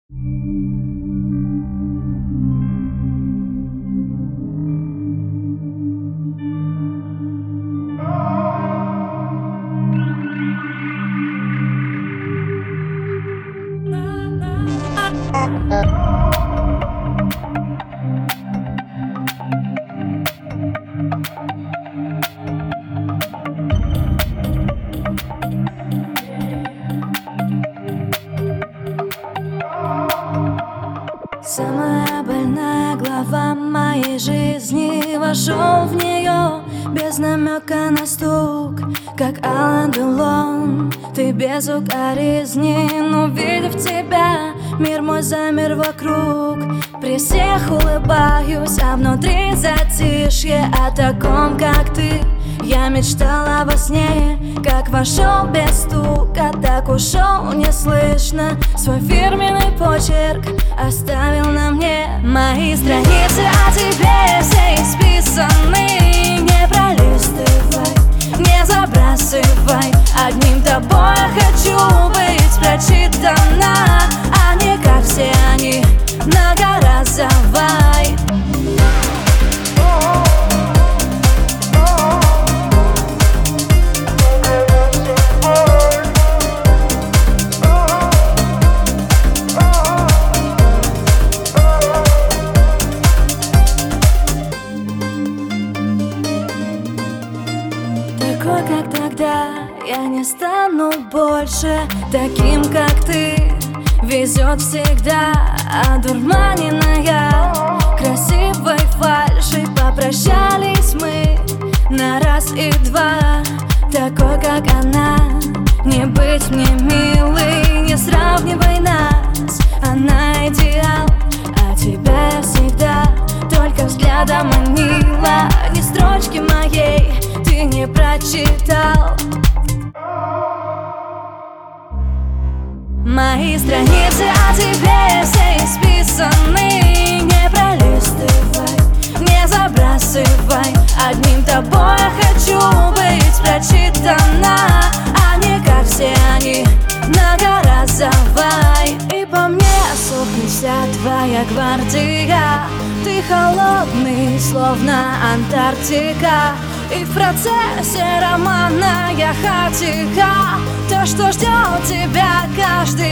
Самая больная глава моей жизни. Вошел в нее без намека на стук, как Алан Делон. Ты без укоризни, но увидев тебя, мир мой замер вокруг. При всех улыбаюсь, а внутри затишье. О таком, как ты, я мечтала во сне. Как вошел без стука, так ушел неслышно. Свой фирменный почерк оставил на мне. Мои страницы о тебе все исписаны. Не пролистывай, не забрасывай. Одним тобой я хочу быть прочитана, а не как все они многоразовой. Такой, как тогда, я не стану больше таким, как ты. Везет всегда, одурманенная красивой фальшей. Попрощались мы на раз и два. Такой, как она, не быть мне милой. Не сравнивай нас, она идеал, а тебя я всегда только взглядом манила. Ни строчки моей ты не прочитал. Мои страницы о тебе все исписаны. Не пролистывай, не забрасывай. Одним тобой я хочу быть прочитана, а не как все они многоразовой. И по мне сохнет вся твоя гвардия. Ты холодный, словно Антарктика. И в процессе романа я хатика. То, что ждет тебя каждый